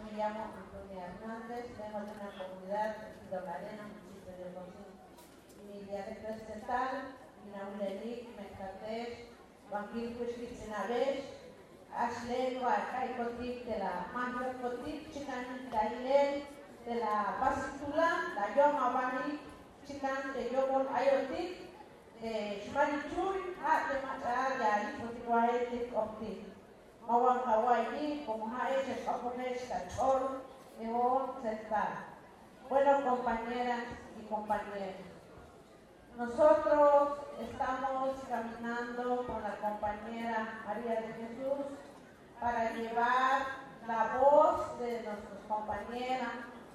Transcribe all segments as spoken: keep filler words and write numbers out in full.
me llamo Antonia Hernández, vengo de una comunidad de Lorena, municipio de Rocín. Mi dialecto es tetal, Inaulelic, Mecatech, Banquil Cuishkitzenabesh, Ashlengua, Kaikotic de la Manja Cotic, Chican Gailel, de la Pasitula, la Yoma Bani, Chican de Yomol Ayotic, de Shmarichuy, a de Matar, Yari, Fotiwaetic Optic. Mawang Hawaii, como Haesh, Aponesh, Cachor, Eon, Zeta. Bueno, compañeras y compañeros, nosotros estamos caminando con la compañera María de Jesús para llevar la voz de nuestros compañeras,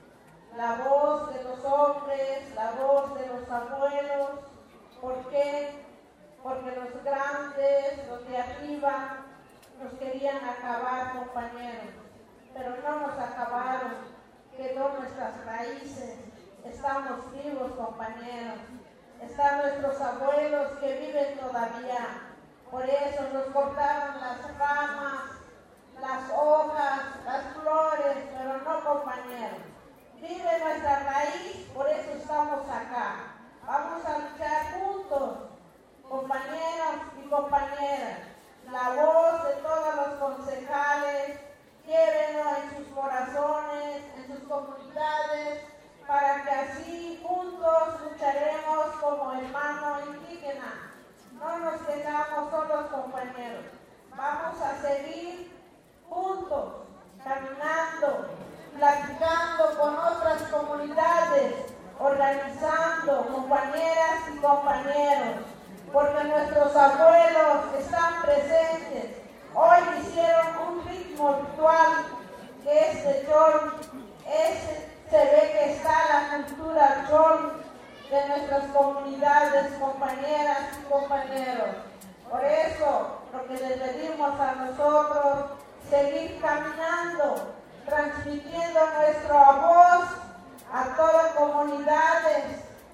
la voz de los hombres, la voz de los abuelos. ¿Por qué? Porque los grandes, los de arriba, nos querían acabar, compañeros, pero no nos acabaron, quedó nuestras raíces, estamos vivos, compañeros, están nuestros abuelos que viven todavía, por eso nos cortaron las ramas, las hojas, las flores, pero no, compañeros, vive nuestra raíz, por eso estamos acá, vamos a luchar juntos, compañeros y compañeras. La voz de todos los concejales, llévenlo en sus corazones, en sus comunidades, para que así juntos lucharemos como hermanos indígenas. No nos quedamos solos, compañeros. Vamos a seguir juntos, caminando, platicando con otras comunidades, organizando, compañeras y compañeros. Porque nuestros abuelos están presentes. Hoy hicieron un ritmo ritual que es de Chol. Es, se ve que está la cultura Chol de nuestras comunidades, compañeras y compañeros. Por eso, lo que les pedimos a nosotros, seguir caminando, transmitiendo nuestra voz a todas las comunidades,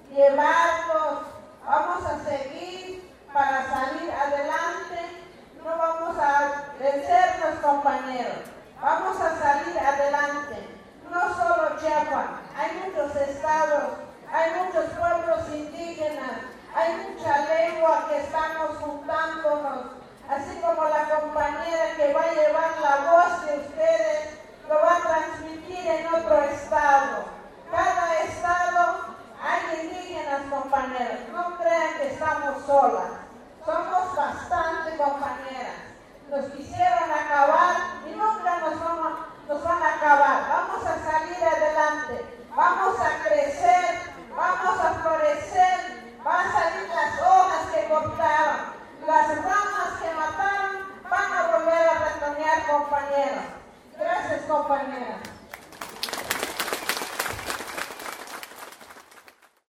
llevarlos. Vamos a seguir para salir adelante, no vamos a vencernos, compañeros, vamos a salir adelante. No solo Chiapas, hay muchos estados, hay muchos pueblos indígenas, hay mucha lengua que estamos juntándonos, así como la compañera que va a llevar la voz de ustedes, lo va a transmitir en otro estado. Cada estado hay indígenas, compañeros, no crean que estamos solas, somos bastante, compañeras, nos quisieron acabar y nunca nos, vamos, nos van a acabar, vamos a salir adelante, vamos a crecer, vamos a florecer, van a salir las hojas que cortaron, las ramas que mataron, van a volver a retoñar, compañeros. Gracias, compañeras.